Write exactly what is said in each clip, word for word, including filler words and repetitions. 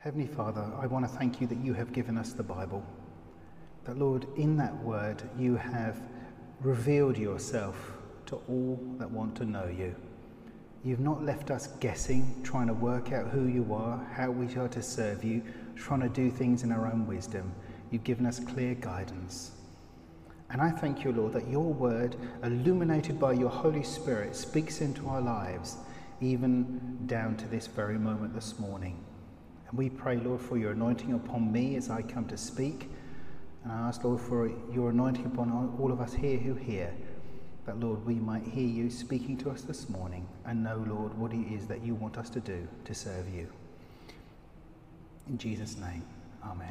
Heavenly Father, I want to thank you that you have given us the Bible. That, Lord, in that word you have revealed yourself to all that want to know you. You've not left us guessing, trying to work out who you are, how we are to serve you, trying to do things in our own wisdom. You've given us clear guidance. And I thank you, Lord, that your word, illuminated by your Holy Spirit, speaks into our lives, even down to this very moment this morning. And we pray, Lord, for your anointing upon me as I come to speak. And I ask, Lord, for your anointing upon all of us here who hear, that, Lord, we might hear you speaking to us this morning and know, Lord, what it is that you want us to do to serve you. In Jesus' name, amen.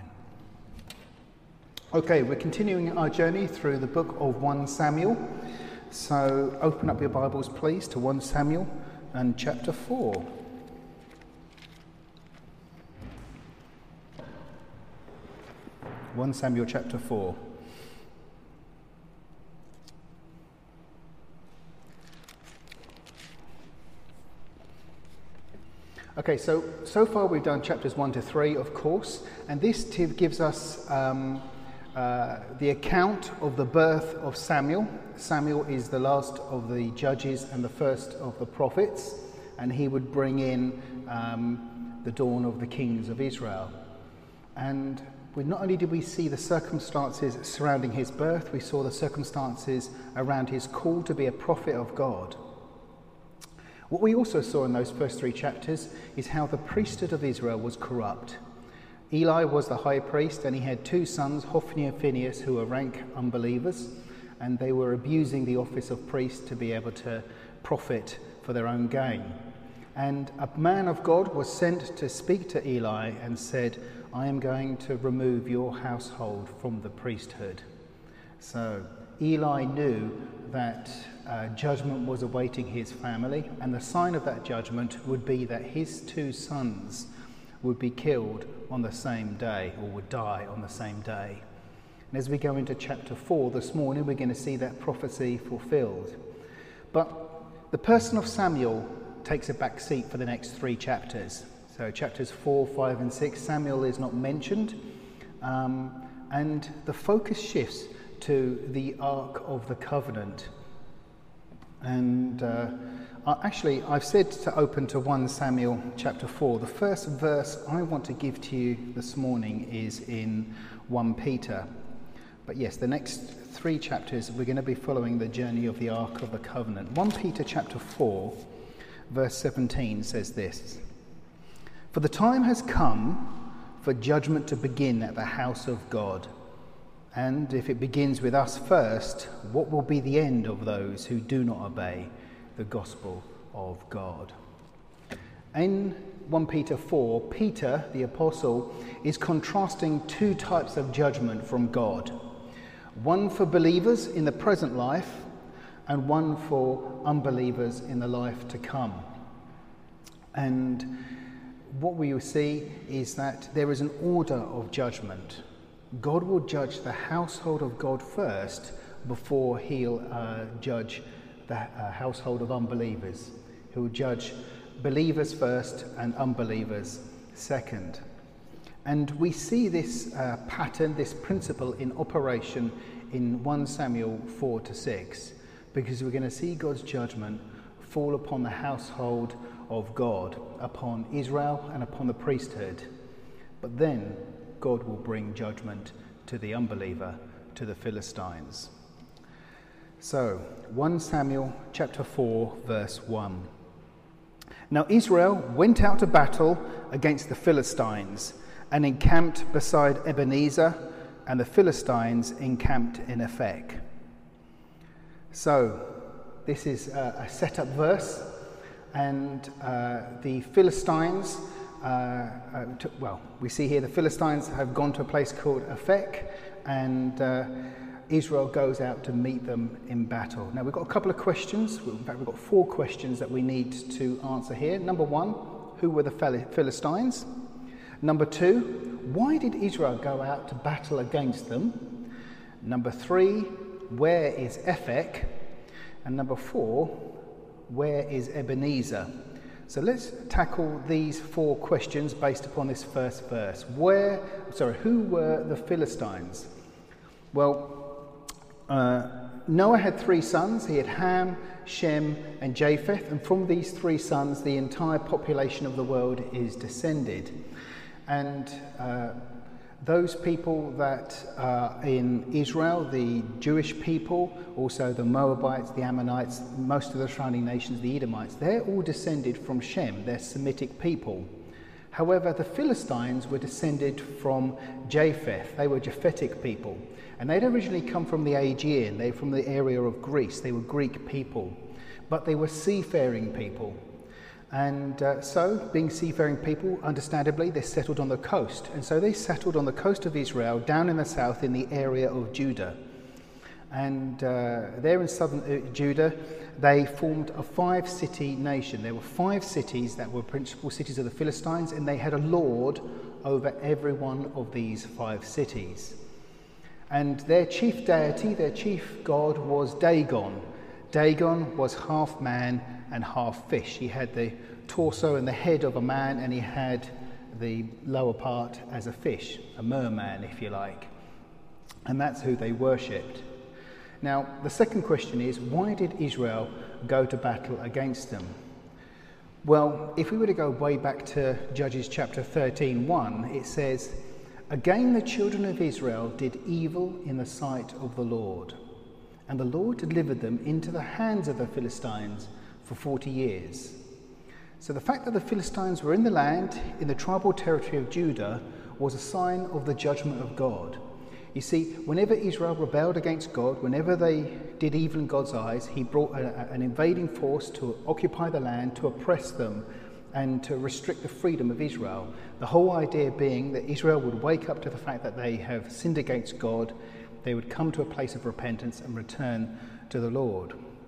Okay, we're continuing our journey through the book of First Samuel. So open up your Bibles, please, to First Samuel and chapter four. First Samuel chapter four. Okay, so so far we've done chapters one to three, of course, and this gives us um, uh, the account of the birth of Samuel. Samuel is the last of the judges and the first of the prophets, and he would bring in um, the dawn of the kings of Israel. And we, not only did we see the circumstances surrounding his birth, we saw the circumstances around his call to be a prophet of God. What we also saw in those first three chapters is how the priesthood of Israel was corrupt. Eli was the high priest, and he had two sons, Hophni and Phinehas, who were rank unbelievers, and they were abusing the office of priest to be able to profit for their own gain. And a man of God was sent to speak to Eli and said, I am going to remove your household from the priesthood. So Eli knew that uh, judgment was awaiting his family, and the sign of that judgment would be that his two sons would be killed on the same day, or would die on the same day. And as we go into chapter four this morning, we're going to see that prophecy fulfilled. But the person of Samuel takes a back seat for the next three chapters. So chapters four, five and six, Samuel is not mentioned, um, and the focus shifts to the Ark of the Covenant. And uh, actually, I've said to open to First Samuel chapter four. The first verse I want to give to you this morning is in First Peter. But yes, the next three chapters, we're going to be following the journey of the Ark of the Covenant. First Peter chapter four, verse seventeen says this: For the time has come for judgment to begin at the house of God. And if it begins with us first, what will be the end of those who do not obey the gospel of God? In First Peter four, Peter, the apostle, is contrasting two types of judgment from God. One for believers in the present life, and one for unbelievers in the life to come. And what we will see is that there is an order of judgment. God will judge the household of God first before he'll uh, judge the uh, household of unbelievers. He'll judge believers first and unbelievers second. And we see this uh, pattern, this principle in operation in First Samuel four to six, because we're going to see God's judgment fall upon the household of God, upon Israel and upon the priesthood. But then God will bring judgment to the unbeliever, to the Philistines. So, First Samuel chapter four, verse one. Now Israel went out to battle against the Philistines and encamped beside Ebenezer, and the Philistines encamped in Aphek. So, this is a, a set-up verse, and uh, the Philistines Uh, uh, to, well, we see here the Philistines have gone to a place called Aphek, and uh, Israel goes out to meet them in battle. Now, we've got a couple of questions. In fact, we've got four questions that we need to answer here. Number one, who were the Philistines? Number two, why did Israel go out to battle against them? Number three, where is Aphek? And number four, where is Ebenezer? So let's tackle these four questions based upon this first verse. Where, sorry, who were the Philistines? Well, uh, Noah had three sons. He had Ham, Shem, and Japheth. And from these three sons, the entire population of the world is descended. And uh, those people that are in Israel, the Jewish people, also the Moabites, the Ammonites, most of the surrounding nations, the Edomites, they're all descended from Shem. They're Semitic people. However, the Philistines were descended from Japheth. They were Japhetic people. And they'd originally come from the Aegean. They were from the area of Greece. They were Greek people. But they were seafaring people. And uh, so, being seafaring people, understandably, they settled on the coast. And so they settled on the coast of Israel, down in the south, in the area of Judah. And uh, there in southern uh, Judah, they formed a five-city nation. There were five cities that were principal cities of the Philistines, and they had a lord over every one of these five cities. And their chief deity, their chief god, was Dagon. Dagon was half man and half fish. He had the torso and the head of a man, and he had the lower part as a fish, a merman, if you like. And that's who they worshipped. Now, the second question is, why did Israel go to battle against them? Well, if we were to go way back to Judges chapter thirteen, one, it says, "Again the children of Israel did evil in the sight of the Lord, and the Lord delivered them into the hands of the Philistines for forty years. So the fact that the Philistines were in the land, in the tribal territory of Judah, was a sign of the judgment of God. You see, whenever Israel rebelled against God, whenever they did evil in God's eyes, he brought a, an invading force to occupy the land, to oppress them, and to restrict the freedom of Israel. The whole idea being that Israel would wake up to the fact that they have sinned against God, they would come to a place of repentance and return to the Lord.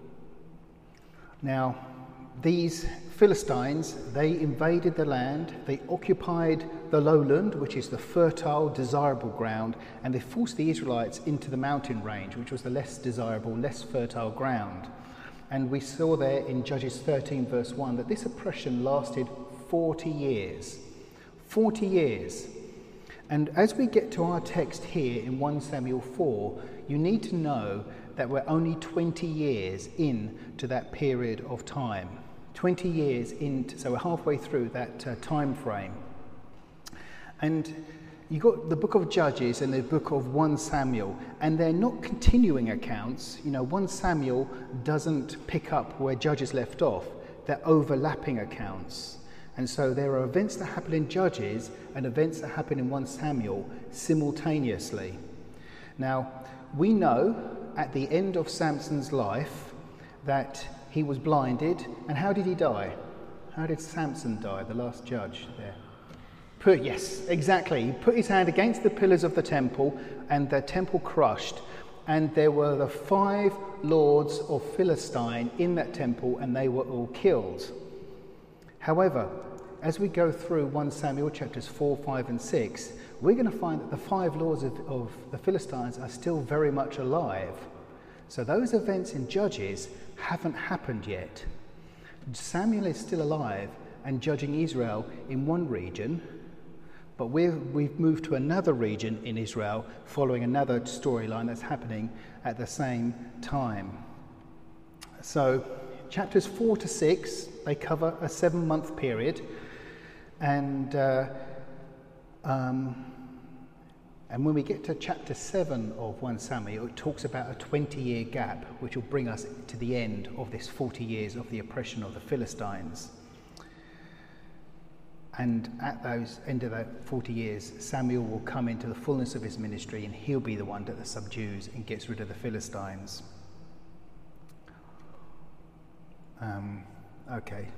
Now, these Philistines, they invaded the land, they occupied the lowland, which is the fertile, desirable ground, and they forced the Israelites into the mountain range, which was the less desirable, less fertile ground. And we saw there in Judges thirteen, verse one, that this oppression lasted forty years. forty years. And as we get to our text here in First Samuel four, you need to know that we're only twenty years into that period of time. twenty years into, so we're halfway through that uh, time frame. And you've got the book of Judges and the book of First Samuel, and they're not continuing accounts. You know, First Samuel doesn't pick up where Judges left off. They're overlapping accounts. And so there are events that happen in Judges and events that happen in First Samuel simultaneously. Now, we know at the end of Samson's life that he was blinded. And how did he die? How did Samson die, the last judge there? Put, yes, exactly. He put his hand against the pillars of the temple, and the temple crushed. And there were the five lords of Philistine in that temple, and they were all killed. However, as we go through First Samuel chapters four, five, and six, we're going to find that the five lords of, of the Philistines are still very much alive. So those events in Judges haven't happened yet. Samuel is still alive and judging Israel in one region, but we're, we've moved to another region in Israel following another storyline that's happening at the same time. So chapters four to six, they cover a seven-month period, and uh, um, and when we get to chapter seven of First Samuel, it talks about a twenty-year gap, which will bring us to the end of this forty years of the oppression of the Philistines. And at those end of that forty years, Samuel will come into the fullness of his ministry, and he'll be the one that subdues and gets rid of the Philistines. Um, okay.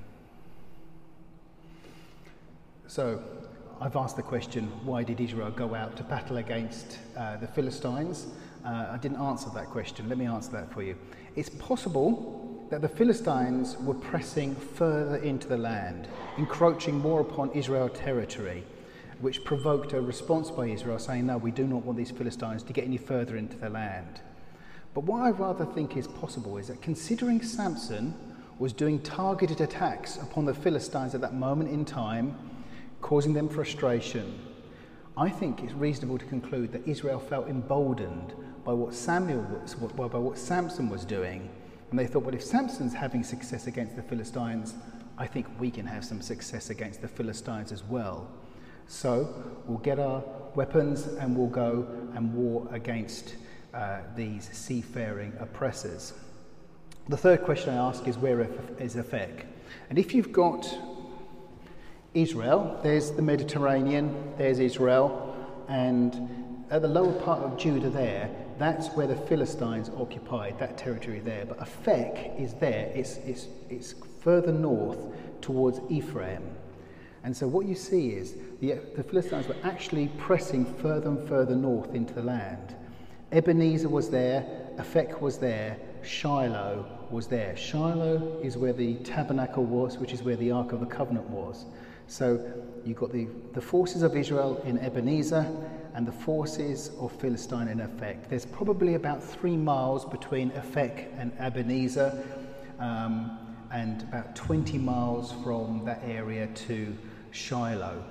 So, I've asked the question, why did Israel go out to battle against uh, the Philistines? Uh, I didn't answer that question. Let me answer that for you. It's possible that the Philistines were pressing further into the land, encroaching more upon Israel territory, which provoked a response by Israel saying, no, we do not want these Philistines to get any further into the land. But what I rather think is possible is that considering Samson was doing targeted attacks upon the Philistines at that moment in time, causing them frustration, I think it's reasonable to conclude that Israel felt emboldened by what Samuel was, by what Samson was doing. And they thought, well, if Samson's having success against the Philistines, I think we can have some success against the Philistines as well. So we'll get our weapons and we'll go and war against uh, these seafaring oppressors. The third question I ask is, where is Aphek? And if you've got Israel, there's the Mediterranean, there's Israel, and at the lower part of Judah there, that's where the Philistines occupied, that territory there. But Aphek is there, it's, it's, it's further north towards Ephraim. And so what you see is the, the Philistines were actually pressing further and further north into the land. Ebenezer was there, Aphek was there, Shiloh was there. Shiloh is where the tabernacle was, which is where the Ark of the Covenant was. So you've got the, the forces of Israel in Ebenezer and the forces of Philistine in Aphek. There's probably about three miles between Aphek and Ebenezer, um, and about twenty miles from that area to Shiloh.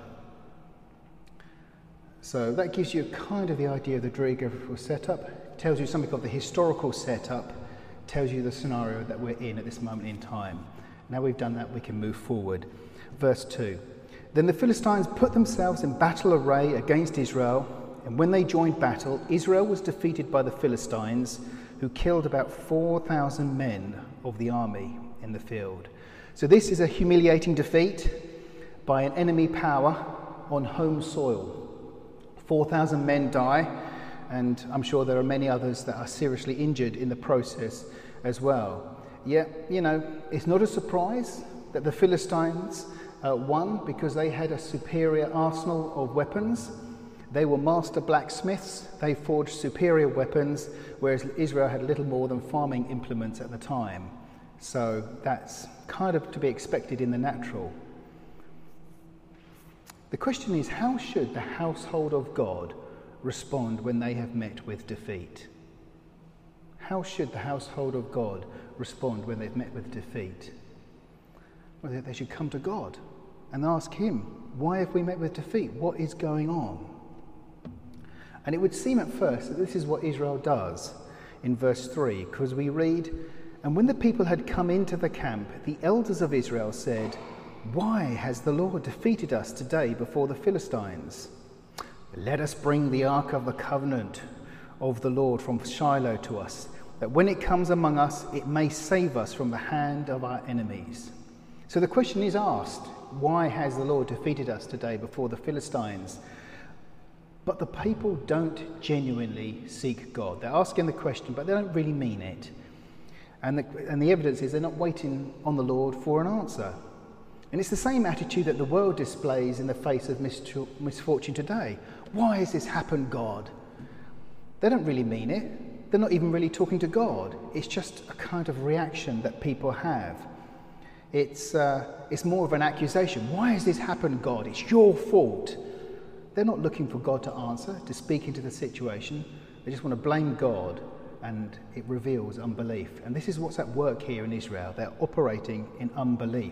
So that gives you kind of the idea of the geographical setup, tells you something of the historical setup, tells you the scenario that we're in at this moment in time. Now we've done that, we can move forward. Verse two. Then the Philistines put themselves in battle array against Israel, and when they joined battle, Israel was defeated by the Philistines, who killed about four thousand men of the army in the field. So this is a humiliating defeat by an enemy power on home soil. four thousand men die, and I'm sure there are many others that are seriously injured in the process as well. Yet, you know, it's not a surprise that the Philistines uh, won, because they had a superior arsenal of weapons. They were master blacksmiths. They forged superior weapons, whereas Israel had little more than farming implements at the time. So that's kind of to be expected in the natural. The question is, how should the household of God respond when they have met with defeat? How should the household of God respond when they've met with defeat? Well, they should come to God and ask him, why have we met with defeat? What is going on? And it would seem at first that this is what Israel does in verse three, because we read, and when the people had come into the camp, the elders of Israel said, why has the Lord defeated us today before the Philistines? Let us bring the ark of the covenant of the Lord from Shiloh to us, that when it comes among us, it may save us from the hand of our enemies. So the question is asked, why has the Lord defeated us today before the Philistines? But the people don't genuinely seek God. They're asking the question, but they don't really mean it. And the, and the evidence is they're not waiting on the Lord for an answer. And it's the same attitude that the world displays in the face of misfortune today. Why has this happened, God? They don't really mean it. They're not even really talking to God. It's just a kind of reaction that people have. It's, uh, it's more of an accusation. Why has this happened, God? It's your fault. They're not looking for God to answer, to speak into the situation. They just want to blame God, and it reveals unbelief. And this is what's at work here in Israel. They're operating in unbelief.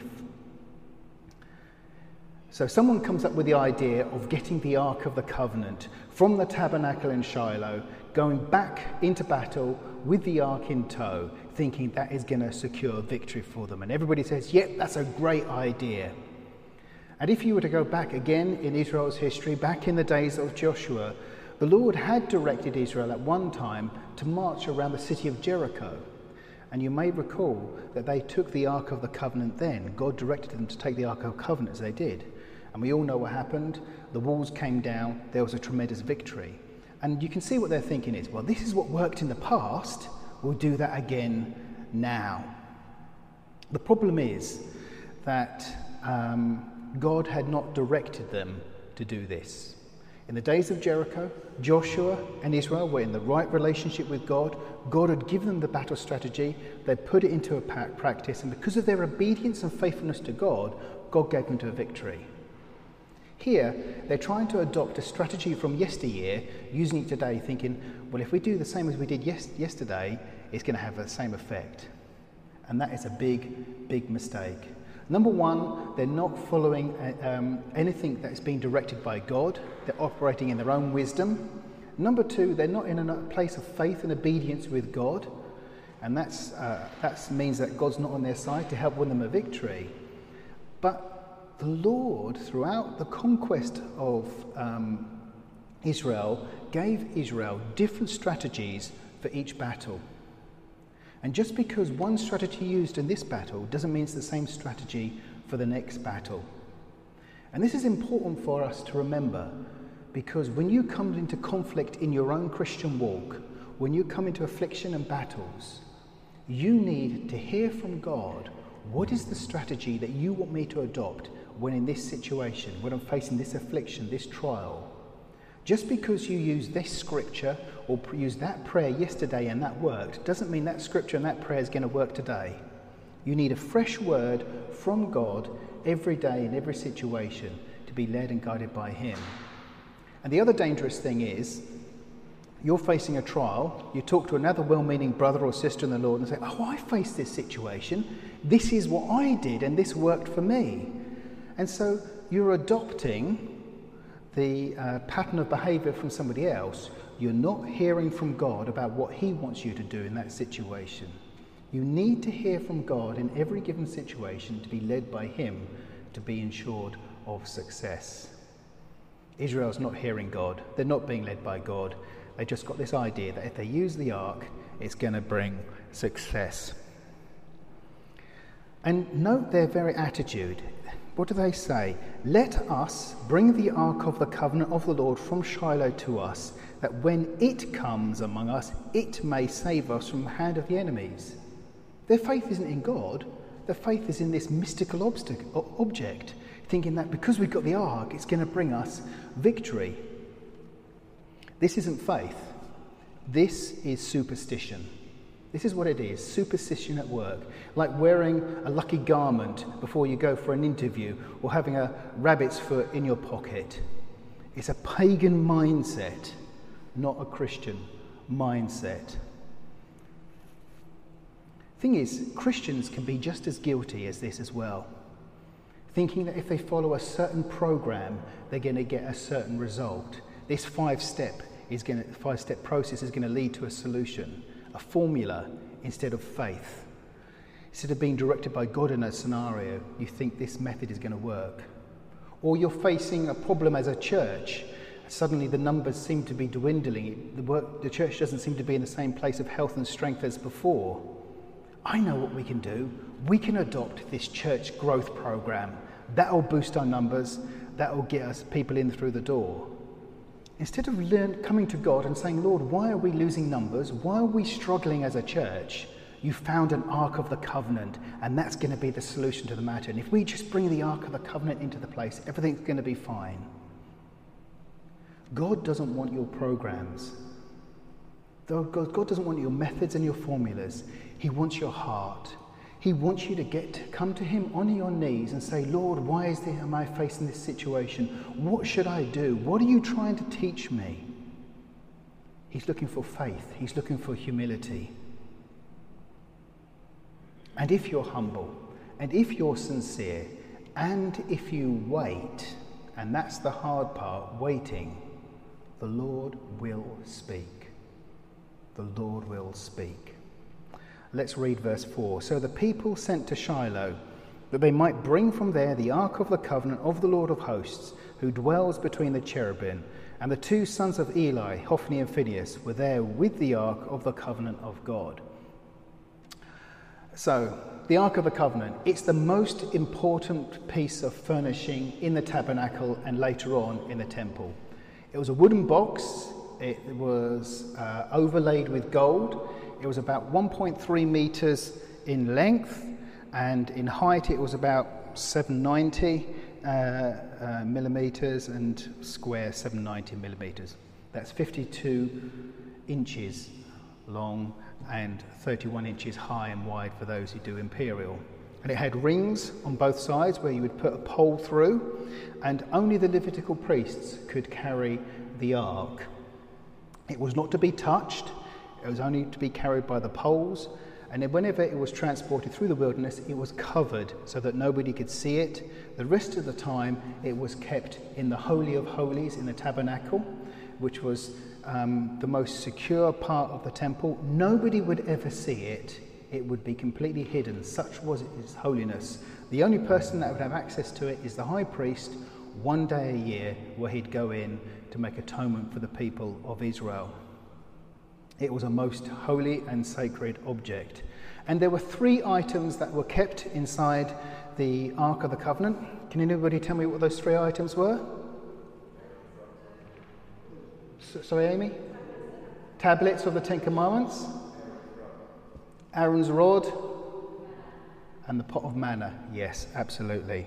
So someone comes up with the idea of getting the Ark of the Covenant from the tabernacle in Shiloh, going back into battle with the Ark in tow, thinking that is going to secure victory for them. And everybody says, yep, that's a great idea. And if you were to go back again in Israel's history, back in the days of Joshua, the Lord had directed Israel at one time to march around the city of Jericho. And you may recall that they took the Ark of the Covenant then. God directed them to take the Ark of the Covenant as they did. And we all know what happened. The walls came down. There was a tremendous victory. And you can see what they're thinking is, well, this is what worked in the past. We'll do that again now. The problem is that um, God had not directed them to do this. In the days of Jericho, Joshua and Israel were in the right relationship with God. God had given them the battle strategy. They put it into a practice. And because of their obedience and faithfulness to God, God gave them to a victory. Here, they're trying to adopt a strategy from yesteryear, using it today, thinking, well, if we do the same as we did yes- yesterday, it's going to have the same effect. And that is a big, big mistake. Number one, they're not following um, anything that is being directed by God. They're operating in their own wisdom. Number two, they're not in a place of faith and obedience with God. And that's, uh, that means that God's not on their side to help win them a victory. But the Lord, throughout the conquest of um, Israel, gave Israel different strategies for each battle. And just because one strategy used in this battle doesn't mean it's the same strategy for the next battle. And this is important for us to remember, because when you come into conflict in your own Christian walk, when you come into affliction and battles, you need to hear from God, what is the strategy that you want me to adopt when in this situation, when I'm facing this affliction, this trial? Just because you use this scripture or use that prayer yesterday and that worked, doesn't mean that scripture and that prayer is going to work today. You need a fresh word from God every day in every situation to be led and guided by Him. And the other dangerous thing is, you're facing a trial, you talk to another well-meaning brother or sister in the Lord and say, oh, I faced this situation, this is what I did and this worked for me. And so you're adopting the uh, pattern of behaviour from somebody else. You're not hearing from God about what He wants you to do in that situation. You need to hear from God in every given situation to be led by Him to be ensured of success. Israel's not hearing God. They're not being led by God. They just got this idea that if they use the ark, it's going to bring success. And note their very attitude. What do they say? Let us bring the ark of the covenant of the Lord from Shiloh to us, that when it comes among us, it may save us from the hand of the enemies. Their faith isn't in God. Their faith is in this mystical obstacle, object, thinking that because we've got the ark, it's going to bring us victory. This isn't faith. This is superstition. This is what it is, superstition at work. Like wearing a lucky garment before you go for an interview, or having a rabbit's foot in your pocket. It's a pagan mindset, not a Christian mindset. Thing is, Christians can be just as guilty as this as well. Thinking that if they follow a certain program, they're going to get a certain result. This five-step is going to, five-step process is going to lead to a solution. A formula instead of faith. Instead of being directed by God in a scenario, you think this method is going to work. Or you're facing a problem as a church. Suddenly the numbers seem to be dwindling. The, work, the church doesn't seem to be in the same place of health and strength as before. I know what we can do. We can adopt this church growth program. That'll boost our numbers. That'll get us people in through the door. Instead of learn, coming to God and saying, Lord, why are we losing numbers? Why are we struggling as a church? You found an Ark of the Covenant, and that's going to be the solution to the matter. And if we just bring the Ark of the Covenant into the place, everything's going to be fine. God doesn't want your programs. God doesn't want your methods and your formulas. He wants your heart. He wants you to get to come to Him on your knees and say, Lord, why is this, am I facing this situation? What should I do? What are you trying to teach me? He's looking for faith. He's looking for humility. And if you're humble, and if you're sincere, and if you wait, and that's the hard part, waiting, the Lord will speak. The Lord will speak. Let's read verse four. So the people sent to Shiloh, that they might bring from there the ark of the covenant of the Lord of hosts, who dwells between the cherubim. And the two sons of Eli, Hophni and Phinehas, were there with the ark of the covenant of God. So, the Ark of the Covenant, it's the most important piece of furnishing in the tabernacle and later on in the temple. It was a wooden box. It was uh, overlaid with gold. It was about one point three metres in length, and in height it was about seven hundred ninety uh, uh, millimetres and square seven hundred ninety millimetres. That's fifty-two inches long and thirty-one inches high and wide for those who do imperial. And it had rings on both sides where you would put a pole through, and only the Levitical priests could carry the ark. It was not to be touched. It was only to be carried by the poles, And then whenever it was transported through the wilderness, it was covered so that nobody could see it. The rest of the time, it was kept in the Holy of Holies, in the tabernacle, which was um, the most secure part of the temple. Nobody would ever see it. It would be completely hidden. Such was its holiness. The only person that would have access to it is the high priest, one day a year, where he'd go in to make atonement for the people of Israel. It was a most holy and sacred object. And there were three items that were kept inside the Ark of the Covenant. Can anybody tell me what those three items were? So, sorry, Amy? Tablets of the Ten Commandments, Aaron's rod, and the pot of manna. Yes, absolutely.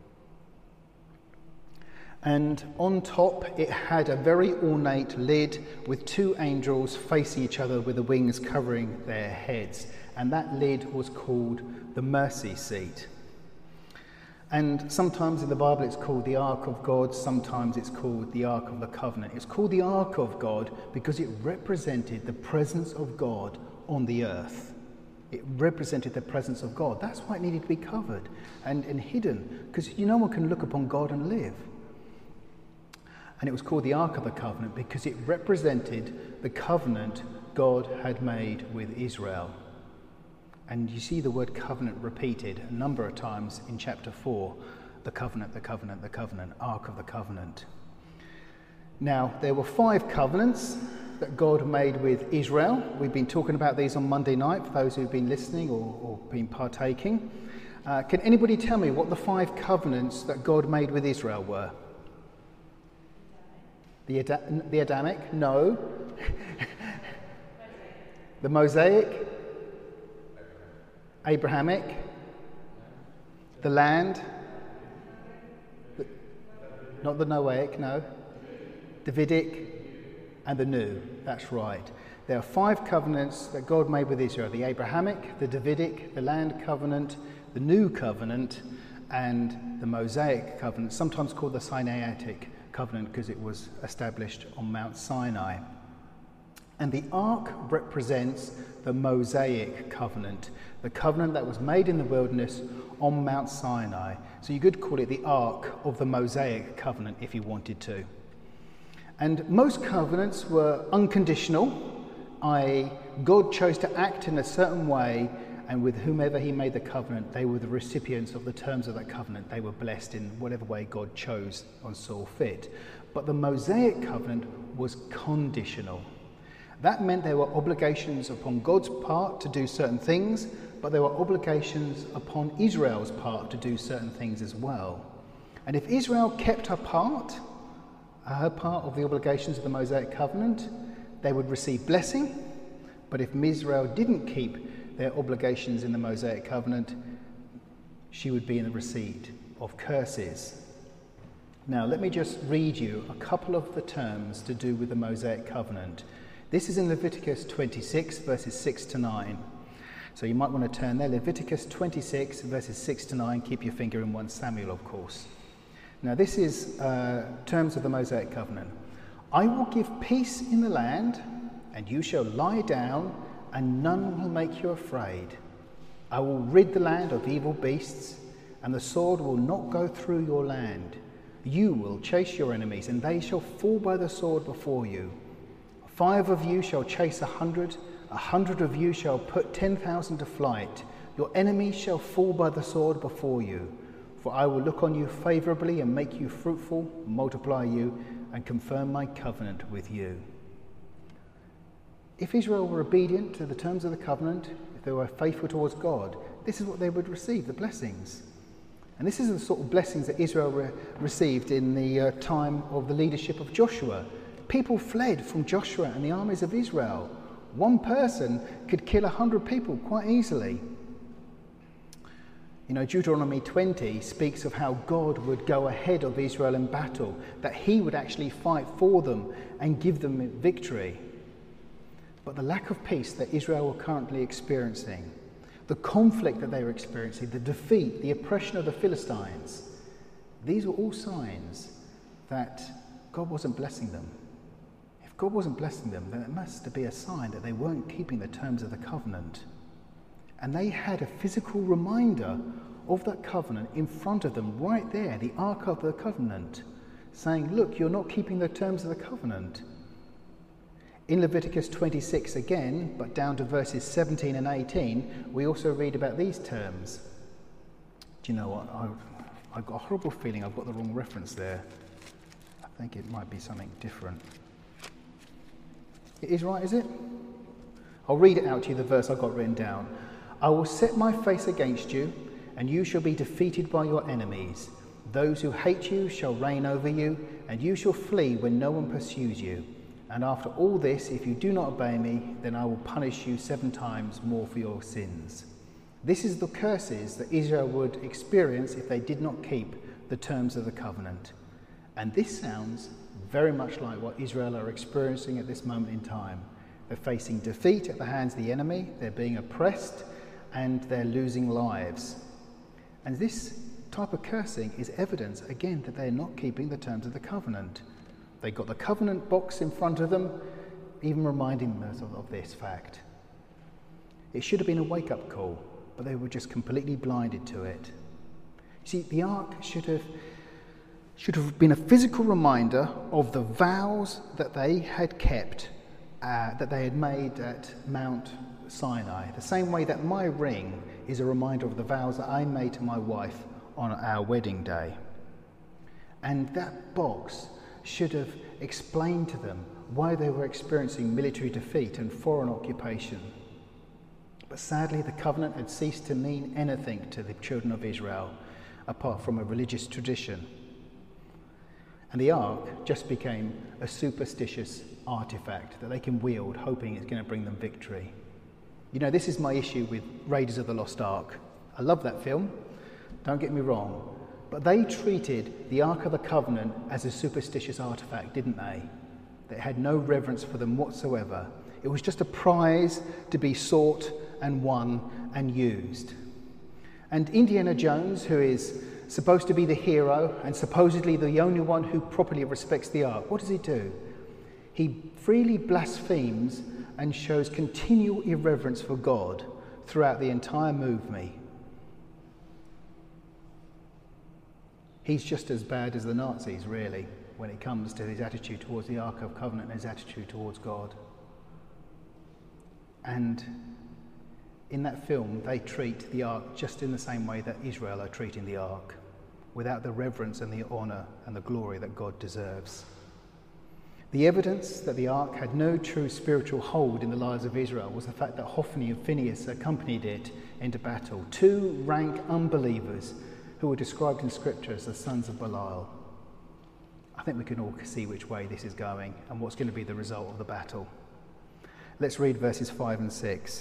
And on top it had a very ornate lid with two angels facing each other with the wings covering their heads. And that lid was called the mercy seat. And sometimes in the Bible it's called the Ark of God, sometimes it's called the Ark of the Covenant. It's called the Ark of God because it represented the presence of God on the earth. It represented the presence of God. That's why it needed to be covered and, and hidden, because no one can look upon God and live. And it was called the Ark of the Covenant because it represented the covenant God had made with Israel. And you see the word covenant repeated a number of times in chapter four. The covenant, the covenant, the covenant, Ark of the Covenant. Now, there were five covenants that God made with Israel. We've been talking about these on Monday night for those who've been listening or, or been partaking. Uh, can anybody tell me what the five covenants that God made with Israel were? The, Ad- the Adamic? No. The Mosaic? Abrahamic? The land? The, not the Noahic, no. Davidic? And the new, that's right. There are five covenants that God made with Israel: the Abrahamic, the Davidic, the land covenant, the new covenant, and the Mosaic covenant, sometimes called the Sinaitic covenant because it was established on Mount Sinai. And the ark represents the Mosaic covenant, the covenant that was made in the wilderness on Mount Sinai. So you could call it the ark of the Mosaic covenant if you wanted to. And most covenants were unconditional, that is, God chose to act in a certain way, and with whomever he made the covenant, they were the recipients of the terms of that covenant. They were blessed in whatever way God chose and saw fit. But the Mosaic covenant was conditional. That meant there were obligations upon God's part to do certain things, but there were obligations upon Israel's part to do certain things as well. And if Israel kept her part, her part of the obligations of the Mosaic covenant, they would receive blessing. But if Israel didn't keep their obligations in the Mosaic covenant, she would be in the receipt of curses. Now, let me just read you a couple of the terms to do with the Mosaic covenant. This is in Leviticus twenty-six, verses six to nine. So you might want to turn there. Leviticus twenty-six, verses six to nine. Keep your finger in First Samuel, of course. Now, this is uh, terms of the Mosaic covenant. I will give peace in the land, and you shall lie down, and none will make you afraid. I will rid the land of evil beasts, and the sword will not go through your land. You will chase your enemies, and they shall fall by the sword before you. Five of you shall chase a hundred, a hundred of you shall put ten thousand to flight. Your enemies shall fall by the sword before you. For I will look on you favourably and make you fruitful, multiply you, and confirm my covenant with you. If Israel were obedient to the terms of the covenant, if they were faithful towards God, this is what they would receive, the blessings. And this is the sort of blessings that Israel re- received in the uh, time of the leadership of Joshua. People fled from Joshua and the armies of Israel. One person could kill a hundred people quite easily. You know, Deuteronomy twenty speaks of how God would go ahead of Israel in battle, that he would actually fight for them and give them victory. But the lack of peace that Israel were currently experiencing, the conflict that they were experiencing, the defeat, the oppression of the Philistines, these were all signs that God wasn't blessing them. If God wasn't blessing them, then it must be a sign that they weren't keeping the terms of the covenant. And they had a physical reminder of that covenant in front of them right there, the Ark of the Covenant, saying, look, you're not keeping the terms of the covenant. In Leviticus twenty-six again, but down to verses seventeen and eighteen, we also read about these terms. Do you know what? I, I've got a horrible feeling I've got the wrong reference there. I think it might be something different. It is right, is it? I'll read it out to you, the verse I've got written down. I will set my face against you, and you shall be defeated by your enemies. Those who hate you shall reign over you, and you shall flee when no one pursues you. And after all this, if you do not obey me, then I will punish you seven times more for your sins. This is the curses that Israel would experience if they did not keep the terms of the covenant. And this sounds very much like what Israel are experiencing at this moment in time. They're facing defeat at the hands of the enemy, they're being oppressed, and they're losing lives. And this type of cursing is evidence, again, that they're not keeping the terms of the covenant. They got the covenant box in front of them, even reminding them of, of this fact. It should have been a wake-up call, but they were just completely blinded to it. You see, the ark should have, should have been a physical reminder of the vows that they had kept, uh, that they had made at Mount Sinai, the same way that my ring is a reminder of the vows that I made to my wife on our wedding day. And that box should have explained to them why they were experiencing military defeat and foreign occupation. But sadly, the covenant had ceased to mean anything to the children of Israel apart from a religious tradition. And the ark just became a superstitious artifact that they can wield, hoping it's going to bring them victory. You know, this is my issue with Raiders of the Lost Ark. I love that film, don't get me wrong, but they treated the Ark of the Covenant as a superstitious artifact, didn't they? They had no reverence for them whatsoever. It was just a prize to be sought and won and used. And Indiana Jones, who is supposed to be the hero and supposedly the only one who properly respects the Ark, what does he do? He freely blasphemes and shows continual irreverence for God throughout the entire movie. He's just as bad as the Nazis, really, when it comes to his attitude towards the Ark of Covenant and his attitude towards God. And in that film, they treat the Ark just in the same way that Israel are treating the Ark, without the reverence and the honour and the glory that God deserves. The evidence that the Ark had no true spiritual hold in the lives of Israel was the fact that Hophni and Phinehas accompanied it into battle, two rank unbelievers who were described in Scripture as the sons of Belial. I think we can all see which way this is going and what's going to be the result of the battle. Let's read verses five and six.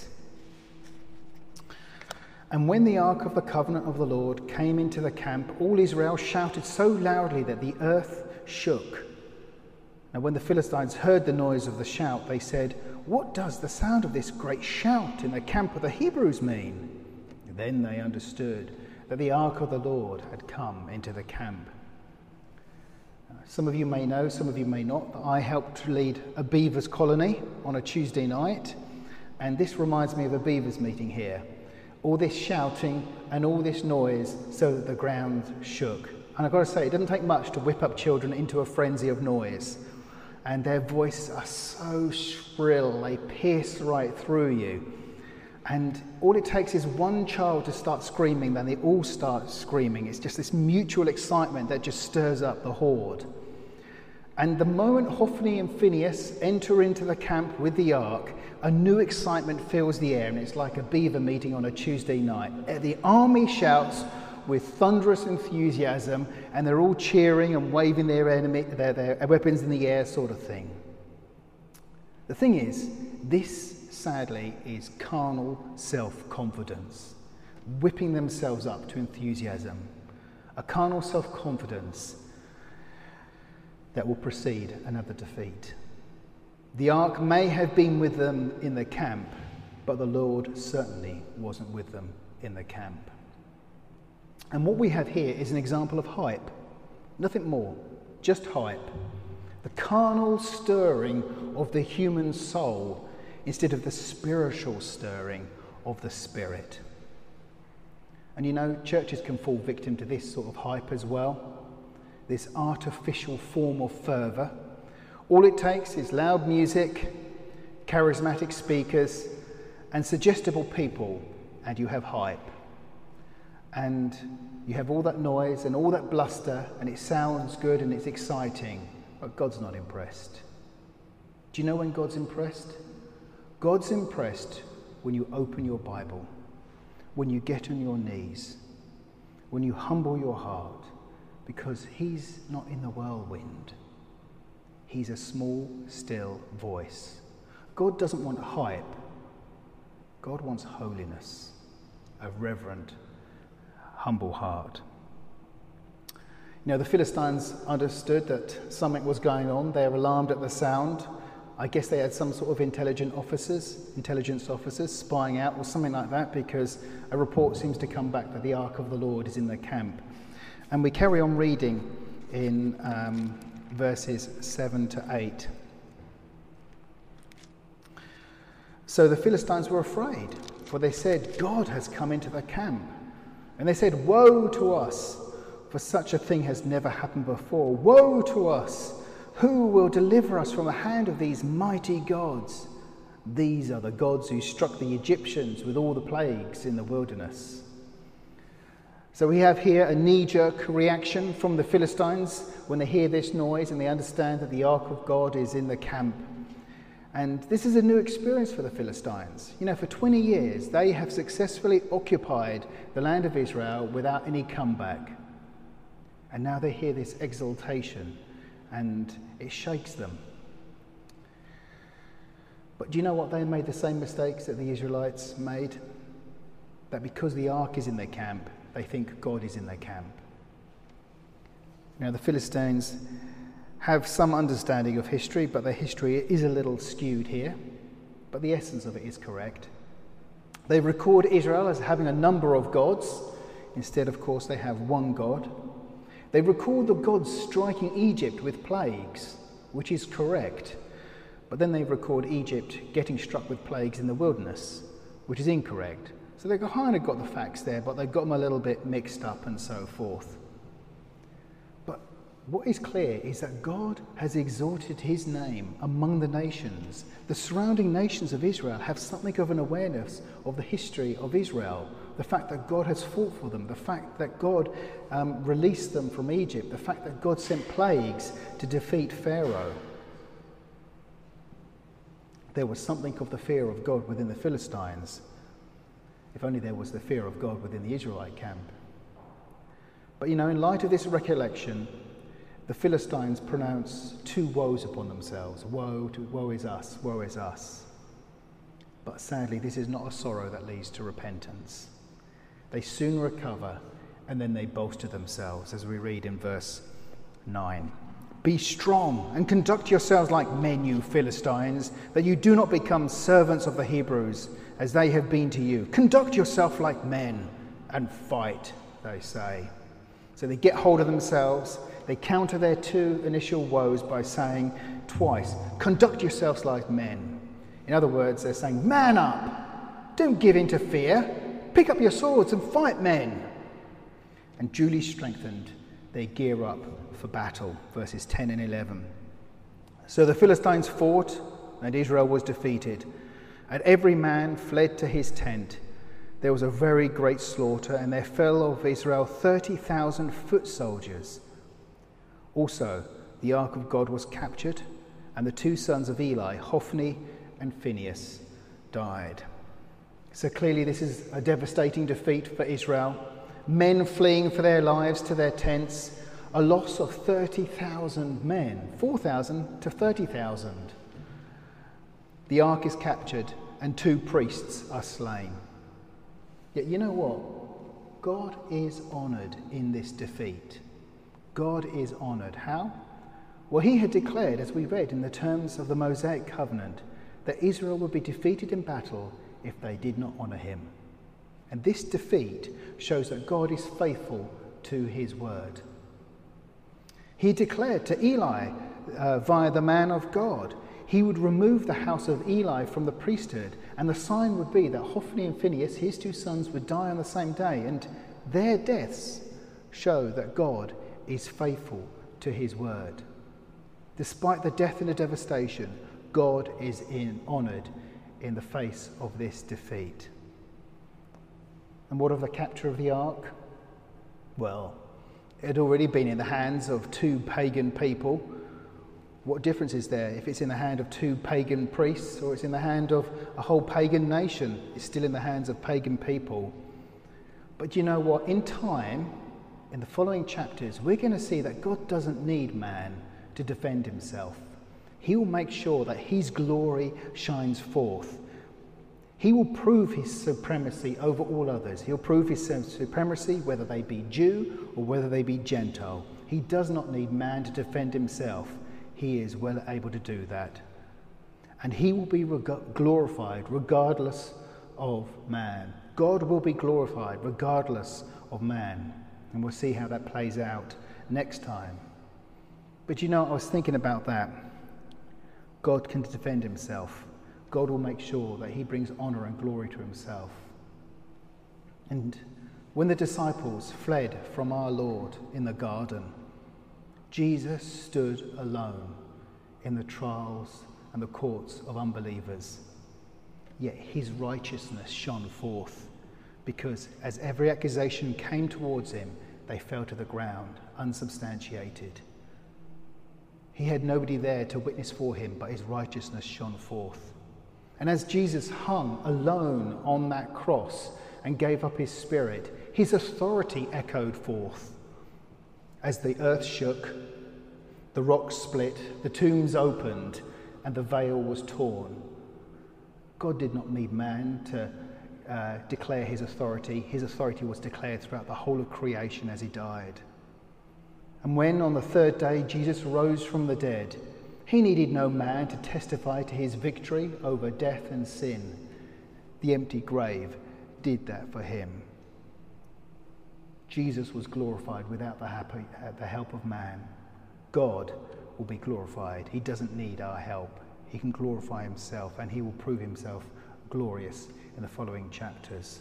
And when the ark of the covenant of the Lord came into the camp, all Israel shouted so loudly that the earth shook. Now when the Philistines heard the noise of the shout, they said, "What does the sound of this great shout in the camp of the Hebrews mean?" Then they understood that the ark of the Lord had come into the camp. Some of you may know, some of you may not, that I helped lead a beavers colony on a Tuesday night, and this reminds me of a beavers meeting here. All this shouting and all this noise so that the ground shook. And I've got to say, it doesn't take much to whip up children into a frenzy of noise. And their voices are so shrill, they pierce right through you. And all it takes is one child to start screaming, then they all start screaming. It's just this mutual excitement that just stirs up the horde. And the moment Hophni and Phinehas enter into the camp with the ark, a new excitement fills the air, and it's like a beaver meeting on a Tuesday night. The army shouts with thunderous enthusiasm, and they're all cheering and waving their, enemy, their, their weapons in the air, sort of thing. The thing is, this sadly is carnal self-confidence, whipping themselves up to enthusiasm. A carnal self-confidence that will precede another defeat. The ark may have been with them in the camp, but the Lord certainly wasn't with them in the camp. And what we have here is an example of hype. Nothing more, just hype. The carnal stirring of the human soul instead of the spiritual stirring of the Spirit. And you know, churches can fall victim to this sort of hype as well, this artificial form of fervour. All it takes is loud music, charismatic speakers, and suggestible people, and you have hype. And you have all that noise and all that bluster, and it sounds good and it's exciting, but God's not impressed. Do you know when God's impressed? God's impressed when you open your Bible, when you get on your knees, when you humble your heart, because he's not in the whirlwind. He's a small, still voice. God doesn't want hype. God wants holiness, a reverent, humble heart. You know, the Philistines understood that something was going on. They're alarmed at the sound. I guess they had some sort of intelligent officers, intelligence officers spying out or something like that, because a report seems to come back that the Ark of the Lord is in their camp. And we carry on reading in um, verses seven to eight. So the Philistines were afraid, for they said, God has come into the camp. And they said, woe to us, for such a thing has never happened before. Woe to us! Who will deliver us from the hand of these mighty gods? These are the gods who struck the Egyptians with all the plagues in the wilderness. So we have here a knee-jerk reaction from the Philistines when they hear this noise and they understand that the Ark of God is in the camp. And this is a new experience for the Philistines. You know, for twenty years, they have successfully occupied the land of Israel without any comeback. And now they hear this exaltation, and it shakes them. But do you know what? They made the same mistakes that the Israelites made. That because the ark is in their camp, they think God is in their camp. Now, the Philistines have some understanding of history, but their history is a little skewed here. But the essence of it is correct. They record Israel as having a number of gods. Instead, of course, they have one God. They record the gods striking Egypt with plagues, which is correct. But then they record Egypt getting struck with plagues in the wilderness, which is incorrect. So they've kind of got the facts there, but they've got them a little bit mixed up and so forth. But what is clear is that God has exalted his name among the nations. The surrounding nations of Israel have something of an awareness of the history of Israel, the fact that God has fought for them, the fact that God um, released them from Egypt, the fact that God sent plagues to defeat Pharaoh. There was something of the fear of God within the Philistines. If only there was the fear of God within the Israelite camp. But you know, in light of this recollection, the Philistines pronounce two woes upon themselves. Woe to, woe is us, woe is us. But sadly, this is not a sorrow that leads to repentance. They soon recover, and then they boast to themselves, as we read in verse nine. Be strong and conduct yourselves like men, you Philistines, that you do not become servants of the Hebrews, as they have been to you. Conduct yourself like men and fight, they say. So they get hold of themselves. They counter their two initial woes by saying twice, conduct yourselves like men. In other words, they're saying, man up, don't give in to fear, pick up your swords and fight, men. And duly strengthened, they gear up for battle, verses ten and eleven. So the Philistines fought, and Israel was defeated. And every man fled to his tent. There was a very great slaughter, and there fell of Israel thirty thousand foot soldiers. Also, the ark of God was captured, and the two sons of Eli, Hophni and Phinehas, died. So clearly this is a devastating defeat for Israel. Men fleeing for their lives to their tents. A loss of thirty thousand men, four thousand to thirty thousand. The ark is captured and two priests are slain. Yet you know what? God is honoured in this defeat. God is honoured. How? Well, he had declared, as we read in the terms of the Mosaic covenant, that Israel would be defeated in battle if they did not honour him. And this defeat shows that God is faithful to his word. He declared to Eli uh, via the man of God, He would remove the house of Eli from the priesthood, and the sign would be that Hophni and Phinehas, his two sons, would die on the same day, and their deaths show that God is faithful to his word. Despite the death and the devastation, God is in, honoured in the face of this defeat. And what of the capture of the ark? Well, it had already been in the hands of two pagan people. What difference is there if it's in the hand of two pagan priests or it's in the hand of a whole pagan nation? It's still in the hands of pagan people. But you know what? In time, in the following chapters, we're going to see that God doesn't need man to defend himself. He will make sure that his glory shines forth. He will prove his supremacy over all others. He'll prove his supremacy whether they be Jew or whether they be Gentile. He does not need man to defend himself. He is well able to do that. And he will be reg- glorified regardless of man. God will be glorified regardless of man. And we'll see how that plays out next time. But you know, I was thinking about that. God can defend himself. God will make sure that he brings honour and glory to himself. And when the disciples fled from our Lord in the garden, Jesus stood alone in the trials and the courts of unbelievers. Yet his righteousness shone forth, because as every accusation came towards him, they fell to the ground, unsubstantiated. He had nobody there to witness for him, but his righteousness shone forth. And as Jesus hung alone on that cross and gave up his spirit, his authority echoed forth. As the earth shook, the rocks split, the tombs opened, and the veil was torn. God did not need man to uh, declare his authority. His authority was declared throughout the whole of creation as he died. And when on the third day Jesus rose from the dead, he needed no man to testify to his victory over death and sin. The empty grave did that for him. Jesus was glorified without the, happy, uh, the help of man. God will be glorified. He doesn't need our help. He can glorify himself, and he will prove himself glorious in the following chapters.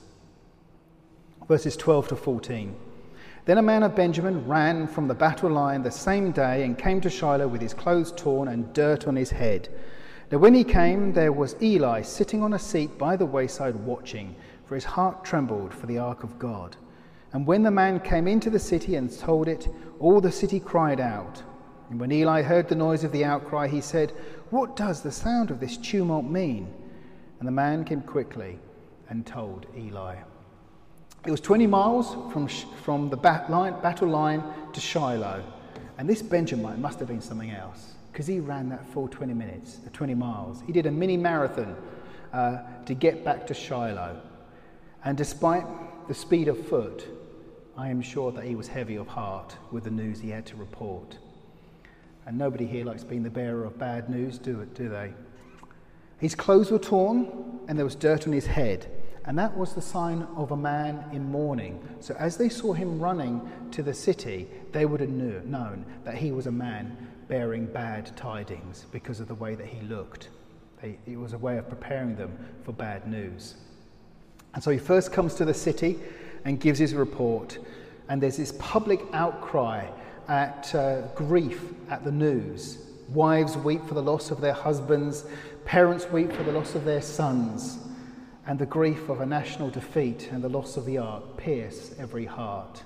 Verses twelve to fourteen. Then a man of Benjamin ran from the battle line the same day and came to Shiloh with his clothes torn and dirt on his head. Now when he came, there was Eli sitting on a seat by the wayside watching, for his heart trembled for the ark of God. And when the man came into the city and told it, all the city cried out. And when Eli heard the noise of the outcry, he said, "What does the sound of this tumult mean?" And the man came quickly and told Eli. It was twenty miles from from the bat line, battle line to Shiloh. And this Benjamin must have been something else, because he ran that full twenty minutes, twenty miles. He did a mini marathon uh, to get back to Shiloh. And despite the speed of foot, I am sure that he was heavy of heart with the news he had to report. And nobody here likes being the bearer of bad news, do it, do they? His clothes were torn, and there was dirt on his head. And that was the sign of a man in mourning. So as they saw him running to the city, they would have knew, known that he was a man bearing bad tidings because of the way that he looked. They, it was a way of preparing them for bad news. And so he first comes to the city and gives his report. And there's this public outcry at uh, grief at the news. Wives weep for the loss of their husbands. Parents weep for the loss of their sons. And the grief of a national defeat and the loss of the ark pierce every heart.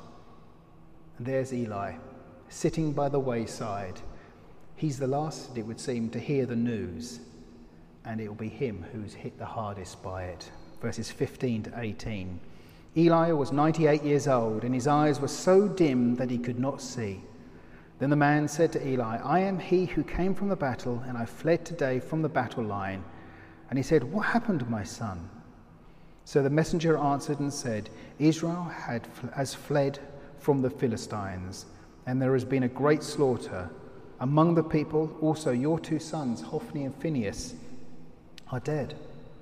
And there's Eli, sitting by the wayside. He's the last, it would seem, to hear the news. And it will be him who's hit the hardest by it. Verses fifteen to eighteen. Eli was ninety-eight years old, and his eyes were so dim that he could not see. Then the man said to Eli, "I am he who came from the battle, and I fled today from the battle line." And he said, "What happened, my son?" So the messenger answered and said, "Israel had, has fled from the Philistines, and there has been a great slaughter. Among the people also your two sons, Hophni and Phinehas, are dead.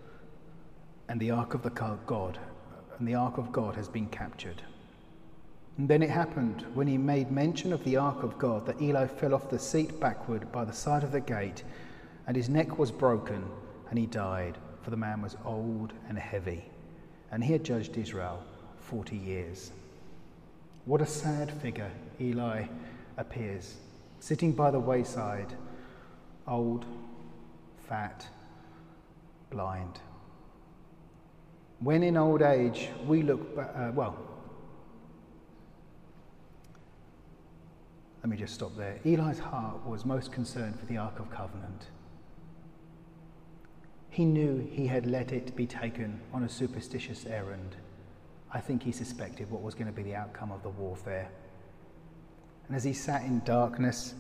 And the ark of the God, and the ark of God has been captured." And then it happened, when he made mention of the ark of God, that Eli fell off the seat backward by the side of the gate, and his neck was broken, and he died, for the man was old and heavy, and he had judged Israel forty years. What a sad figure Eli appears, sitting by the wayside, old, fat, blind. When in old age we look back, uh, well, let me just stop there. Eli's heart was most concerned for the Ark of Covenant. He knew he had let it be taken on a superstitious errand. I think he suspected what was going to be the outcome of the warfare. And as he sat in darkness,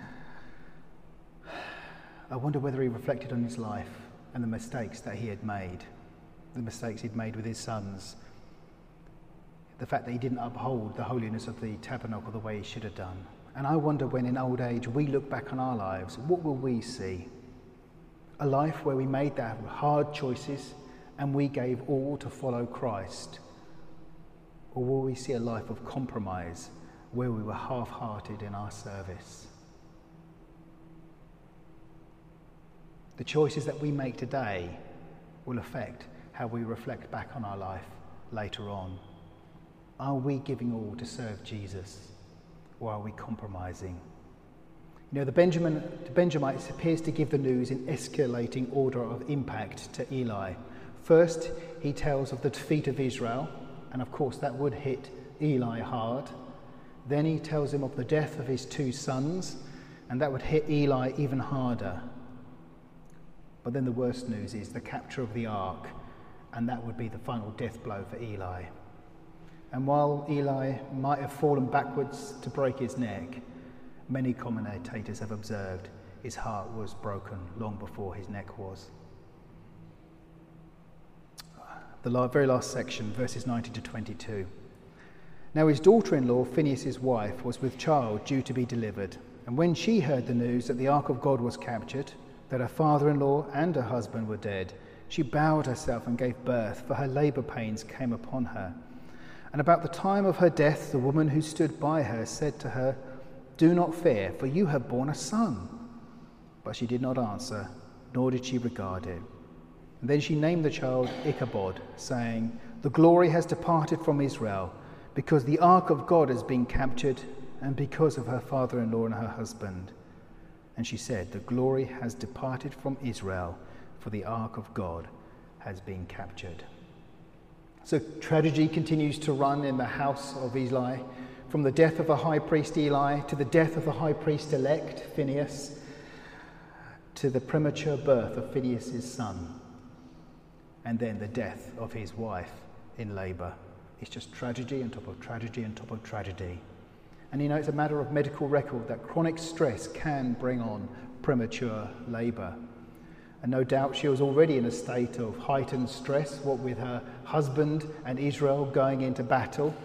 I wonder whether he reflected on his life and the mistakes that he had made, the mistakes he'd made with his sons, the fact that he didn't uphold the holiness of the tabernacle the way he should have done. And I wonder when in old age we look back on our lives, what will we see? A life where we made that hard choices and we gave all to follow Christ? Or will we see a life of compromise where we were half-hearted in our service? The choices that we make today will affect how we reflect back on our life later on. Are we giving all to serve Jesus, or are we compromising? You know, the, Benjamin, the Benjamites appears to give the news in escalating order of impact to Eli. First, he tells of the defeat of Israel, and of course that would hit Eli hard. Then he tells him of the death of his two sons, and that would hit Eli even harder. But then the worst news is the capture of the ark, and that would be the final death blow for Eli. And while Eli might have fallen backwards to break his neck, many commentators have observed his heart was broken long before his neck was. The very last section, verses nineteen to twenty-two. Now his daughter-in-law, Phinehas' wife, was with child due to be delivered. And when she heard the news that the ark of God was captured, that her father-in-law and her husband were dead, she bowed herself and gave birth, for her labour pains came upon her. And about the time of her death, the woman who stood by her said to her, "Do not fear, for you have borne a son." But she did not answer, nor did she regard it. And then she named the child Ichabod, saying, "The glory has departed from Israel, because the ark of God has been captured, and because of her father-in-law and her husband." And she said, "The glory has departed from Israel, for the ark of God has been captured." So tragedy continues to run in the house of Eli, from the death of the high priest Eli to the death of the high priest-elect Phinehas, to the premature birth of Phinehas' son, and then the death of his wife in labour. It's just tragedy on top of tragedy on top of tragedy. And you know, it's a matter of medical record that chronic stress can bring on premature labour. And no doubt she was already in a state of heightened stress, what with her husband and Israel going into battle.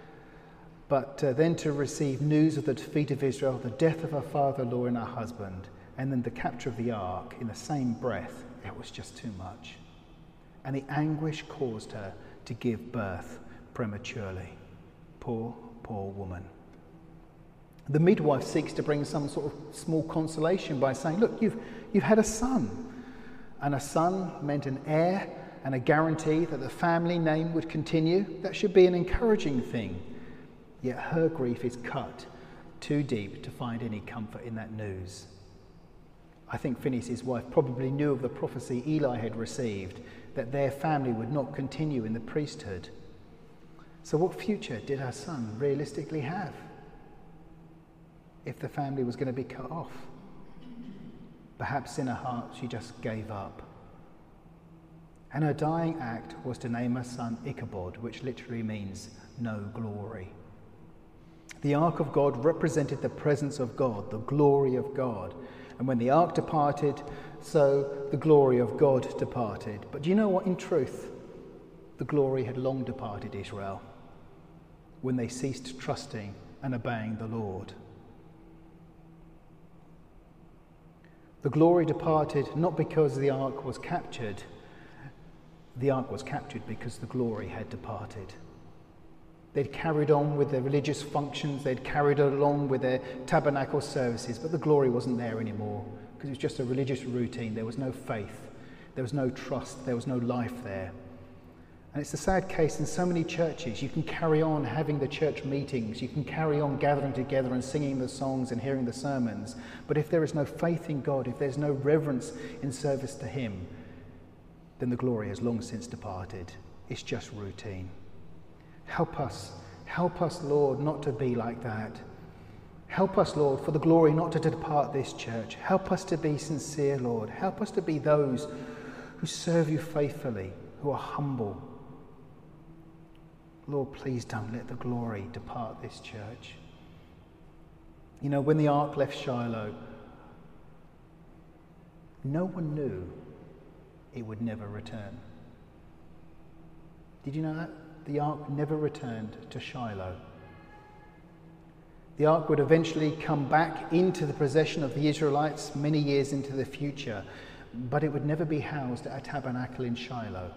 But uh, then to receive news of the defeat of Israel, the death of her father-in-law and her husband, and then the capture of the ark in the same breath, it was just too much. And the anguish caused her to give birth prematurely. Poor, poor woman. The midwife seeks to bring some sort of small consolation by saying, look, you've, you've had a son. And a son meant an heir and a guarantee that the family name would continue. That should be an encouraging thing. Yet her grief is cut too deep to find any comfort in that news. I think Phinehas' wife probably knew of the prophecy Eli had received, that their family would not continue in the priesthood. So what future did her son realistically have if the family was going to be cut off? Perhaps in her heart she just gave up. And her dying act was to name her son Ichabod, which literally means no glory. The ark of God represented the presence of God, the glory of God. And when the ark departed, so the glory of God departed. But do you know what? In truth, the glory had long departed Israel when they ceased trusting and obeying the Lord. The glory departed not because the ark was captured. The ark was captured because the glory had departed. They'd carried on with their religious functions, they'd carried along with their tabernacle services, but the glory wasn't there anymore because it was just a religious routine. There was no faith, there was no trust, there was no life there. And it's a sad case in so many churches. You can carry on having the church meetings, you can carry on gathering together and singing the songs and hearing the sermons, but if there is no faith in God, if there's no reverence in service to Him, then the glory has long since departed. It's just routine. Help us, help us, Lord, not to be like that. Help us, Lord, for the glory not to depart this church. Help us to be sincere, Lord. Help us to be those who serve you faithfully, who are humble. Lord, please don't let the glory depart this church. You know, when the ark left Shiloh, no one knew it would never return. Did you know that? The ark never returned to Shiloh. The ark would eventually come back into the possession of the Israelites many years into the future, but it would never be housed at a tabernacle in Shiloh.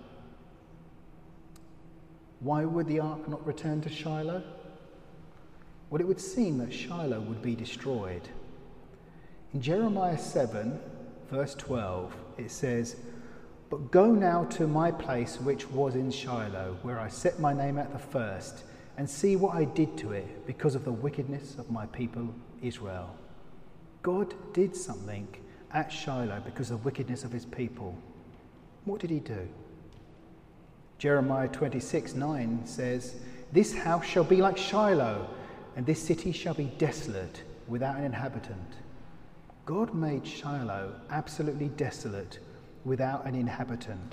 Why would the ark not return to Shiloh? Well, it would seem that Shiloh would be destroyed. In Jeremiah seven, verse twelve, it says, "But go now to my place which was in Shiloh, where I set my name at the first, and see what I did to it because of the wickedness of my people Israel." God did something at Shiloh because of the wickedness of his people. What did he do? Jeremiah twenty-six nine says, "This house shall be like Shiloh, and this city shall be desolate without an inhabitant." God made Shiloh absolutely desolate without an inhabitant.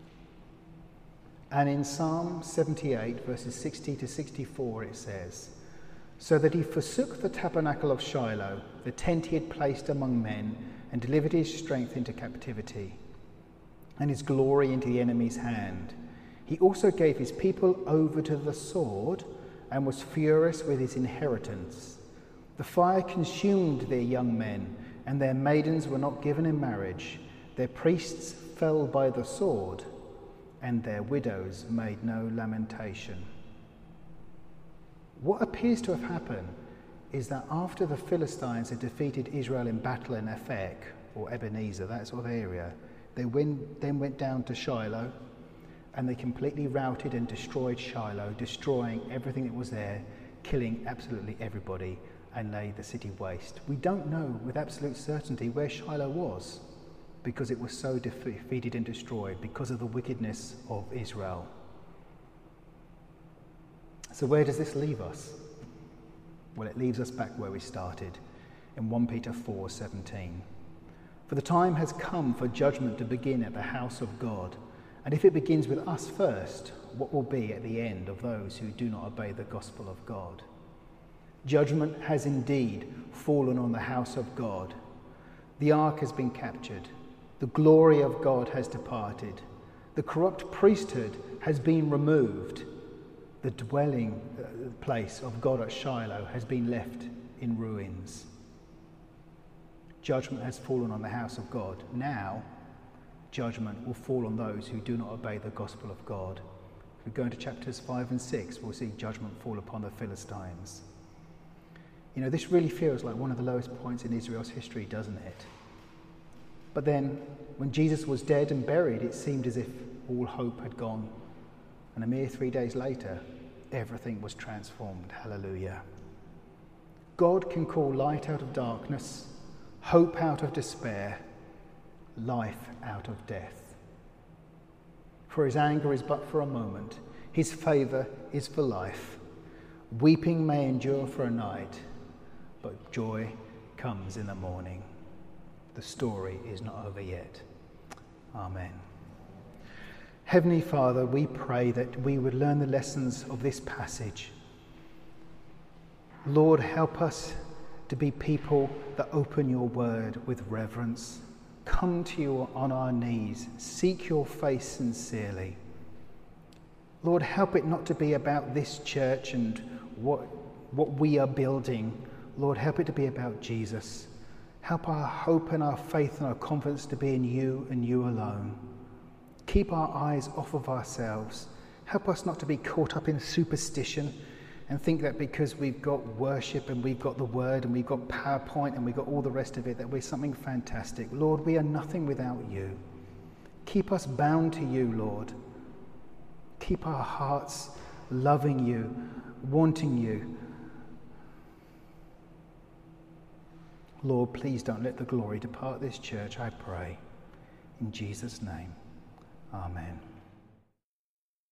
And in Psalm seventy-eight, verses sixty to sixty-four, it says, "So that he forsook the tabernacle of Shiloh, the tent he had placed among men, and delivered his strength into captivity, and his glory into the enemy's hand. He also gave his people over to the sword, and was furious with his inheritance. The fire consumed their young men, and their maidens were not given in marriage. Their priests fell by the sword, and their widows made no lamentation." What appears to have happened is that after the Philistines had defeated Israel in battle in Aphek, or Ebenezer, that sort of area, they went, then went down to Shiloh, and they completely routed and destroyed Shiloh, destroying everything that was there, killing absolutely everybody, and laid the city waste. We don't know with absolute certainty where Shiloh was, because it was so defeated and destroyed because of the wickedness of Israel. So where does this leave us? Well, it leaves us back where we started, in First Peter four seventeen. "For the time has come for judgment to begin at the house of God. And if it begins with us first, what will be at the end of those who do not obey the gospel of God?" Judgment has indeed fallen on the house of God. The ark has been captured. The glory of God has departed. The corrupt priesthood has been removed. The dwelling place of God at Shiloh has been left in ruins. Judgment has fallen on the house of God. Now, judgment will fall on those who do not obey the gospel of God. If we go into chapters five and six, we'll see judgment fall upon the Philistines. You know, this really feels like one of the lowest points in Israel's history, doesn't it? But then, when Jesus was dead and buried, it seemed as if all hope had gone. And a mere three days later, everything was transformed. Hallelujah. God can call light out of darkness, hope out of despair, life out of death. For his anger is but for a moment, his favour is for life. Weeping may endure for a night, but joy comes in the morning. The story is not over yet. Amen. Heavenly Father, we pray that we would learn the lessons of this passage. Lord, help us to be people that open your word with reverence. Come to you on our knees, seek your face sincerely. Lord, help it not to be about this church and what, what we are building. Lord, help it to be about Jesus. Help our hope and our faith and our confidence to be in you and you alone. Keep our eyes off of ourselves. Help us not to be caught up in superstition. and think that because we've got worship and we've got the word and we've got PowerPoint and we've got all the rest of it, that we're something fantastic. Lord, we are nothing without you. Keep us bound to you, Lord. Keep our hearts loving you, wanting you. Lord, please don't let the glory depart this church, I pray. In Jesus' name, amen.